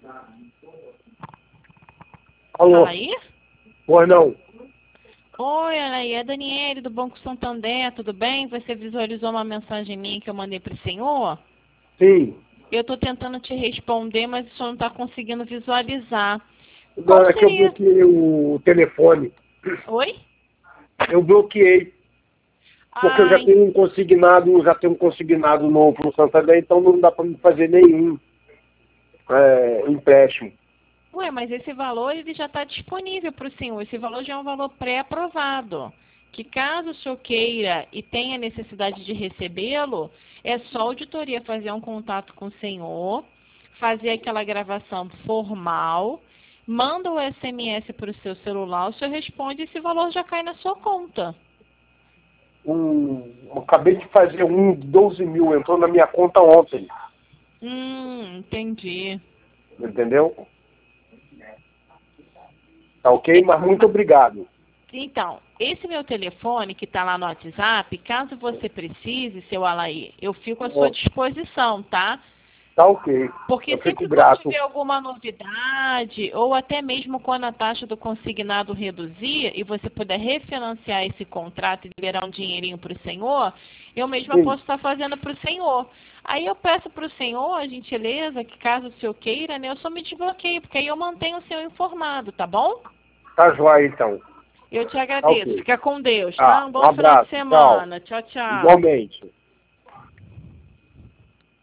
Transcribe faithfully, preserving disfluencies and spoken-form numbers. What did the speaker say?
Alô? Fala aí? Pois não. Oi, Anaí, é a Daniele do Banco Santander, tudo bem? Você visualizou uma mensagem minha que eu mandei para o senhor? Sim. Eu estou tentando te responder, mas o senhor não está conseguindo visualizar. Não, Qual é que eu seria? bloqueei o telefone. Oi? Eu bloqueei. Porque eu já Ai, tenho um consignado, já tenho um consignado novo no Santander, então não dá para me fazer nenhum é, empréstimo. ué, mas esse valor ele já está disponível para o senhor. Esse valor já é um valor pré-aprovado. Que caso o senhor queira e tenha necessidade de recebê-lo, é só a auditoria fazer um contato com o senhor, fazer aquela gravação formal, manda o S M S para o seu celular, o senhor responde e esse valor já cai na sua conta. Um, eu acabei de fazer um de doze mil, entrou na minha conta ontem. Hum, entendi. Entendeu? Tá ok? É, Mas muito ma- obrigado. Então, esse meu telefone que está lá no WhatsApp, caso você precise, seu Alaí, eu fico à sua Ó, disposição, tá? tá ok. Porque Eu fico sempre quando grato. tiver alguma novidade, ou até mesmo quando a taxa do consignado reduzir e você puder refinanciar esse contrato e liberar um dinheirinho para o senhor, eu mesma Sim, posso estar fazendo para o senhor. Aí eu peço para o senhor, a gentileza, que caso o senhor queira, né, eu só me desbloqueio, porque aí eu mantenho o senhor informado, tá bom? tá joia então. Eu te Tá agradeço. ok. Fica com Deus, tá? Ah, Um um bom final de abraço. Tchau. semana. Tchau, tchau. Igualmente.